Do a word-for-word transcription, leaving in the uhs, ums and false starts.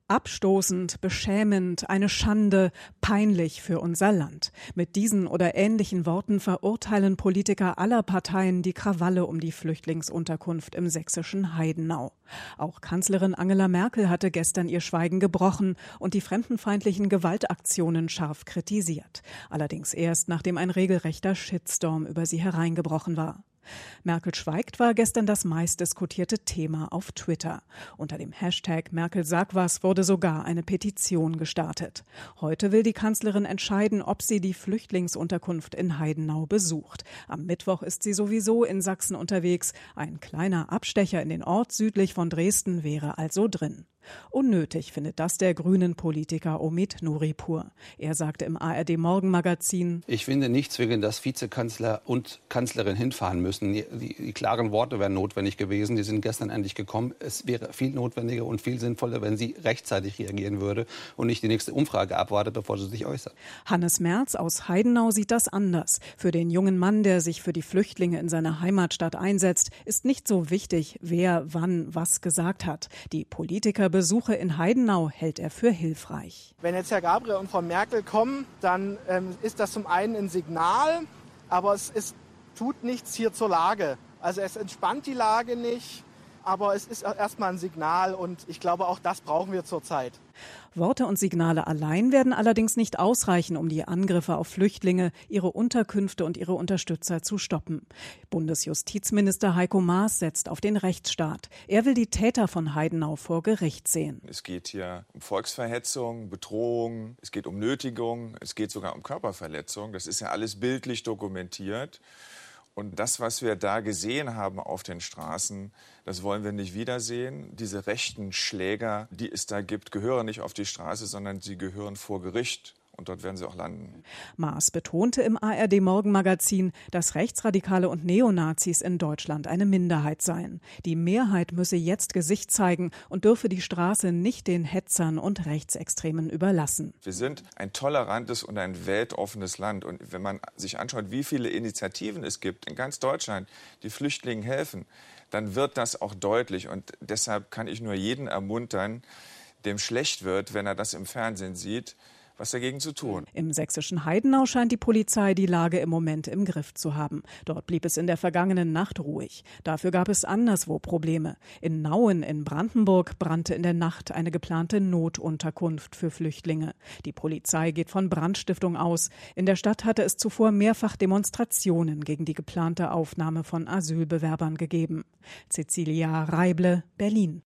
Abstoßend, beschämend, eine Schande, peinlich für unser Land. Mit diesen oder ähnlichen Worten verurteilen Politiker aller Parteien die Krawalle um die Flüchtlingsunterkunft im sächsischen Heidenau. Auch Kanzlerin Angela Merkel hatte gestern ihr Schweigen gebrochen und die fremdenfeindlichen Gewaltaktionen scharf kritisiert. Allerdings erst, nachdem ein regelrechter Shitstorm über sie hereingebrochen war. Merkel schweigt war gestern das meistdiskutierte Thema auf Twitter. Unter dem Hashtag Merkel sag was wurde sogar eine Petition gestartet. Heute will die Kanzlerin entscheiden, ob sie die Flüchtlingsunterkunft in Heidenau besucht. Am Mittwoch ist sie sowieso in Sachsen unterwegs. Ein kleiner Abstecher in den Ort südlich von Dresden wäre also drin. Unnötig findet das der grünen Politiker Omid Nuripur. Er sagte im A R D-Morgenmagazin: Ich finde nicht zwingend, dass Vizekanzler und Kanzlerin hinfahren müssen. Die, die, die klaren Worte wären notwendig gewesen. Die sind gestern endlich gekommen. Es wäre viel notwendiger und viel sinnvoller, wenn sie rechtzeitig reagieren würde und nicht die nächste Umfrage abwartet, bevor sie sich äußert. Hannes Merz aus Heidenau sieht das anders. Für den jungen Mann, der sich für die Flüchtlinge in seiner Heimatstadt einsetzt, ist nicht so wichtig, wer wann was gesagt hat. Die Politiker Besuche in Heidenau hält er für hilfreich. Wenn jetzt Herr Gabriel und Frau Merkel kommen, dann ähm, ist das zum einen ein Signal, aber es ist, tut nichts hier zur Lage. Also es entspannt die Lage nicht, aber es ist erstmal ein Signal und ich glaube, auch das brauchen wir zurzeit. Worte und Signale allein werden allerdings nicht ausreichen, um die Angriffe auf Flüchtlinge, ihre Unterkünfte und ihre Unterstützer zu stoppen. Bundesjustizminister Heiko Maas setzt auf den Rechtsstaat. Er will die Täter von Heidenau vor Gericht sehen. Es geht hier um Volksverhetzung, Bedrohung, es geht um Nötigung, es geht sogar um Körperverletzung. Das ist ja alles bildlich dokumentiert. Und das, was wir da gesehen haben auf den Straßen, das wollen wir nicht wiedersehen. Diese rechten Schläger, die es da gibt, gehören nicht auf die Straße, sondern sie gehören vor Gericht. Und dort werden sie auch landen. Maas betonte im A R D-Morgenmagazin, dass Rechtsradikale und Neonazis in Deutschland eine Minderheit seien. Die Mehrheit müsse jetzt Gesicht zeigen und dürfe die Straße nicht den Hetzern und Rechtsextremen überlassen. Wir sind ein tolerantes und ein weltoffenes Land. Und wenn man sich anschaut, wie viele Initiativen es gibt in ganz Deutschland, die Flüchtlingen helfen, dann wird das auch deutlich. Und deshalb kann ich nur jeden ermuntern, dem schlecht wird, wenn er das im Fernsehen sieht, was dagegen zu tun. Im sächsischen Heidenau scheint die Polizei die Lage im Moment im Griff zu haben. Dort blieb es in der vergangenen Nacht ruhig. Dafür gab es anderswo Probleme. In Nauen in Brandenburg brannte in der Nacht eine geplante Notunterkunft für Flüchtlinge. Die Polizei geht von Brandstiftung aus. In der Stadt hatte es zuvor mehrfach Demonstrationen gegen die geplante Aufnahme von Asylbewerbern gegeben. Cecilia Reible, Berlin.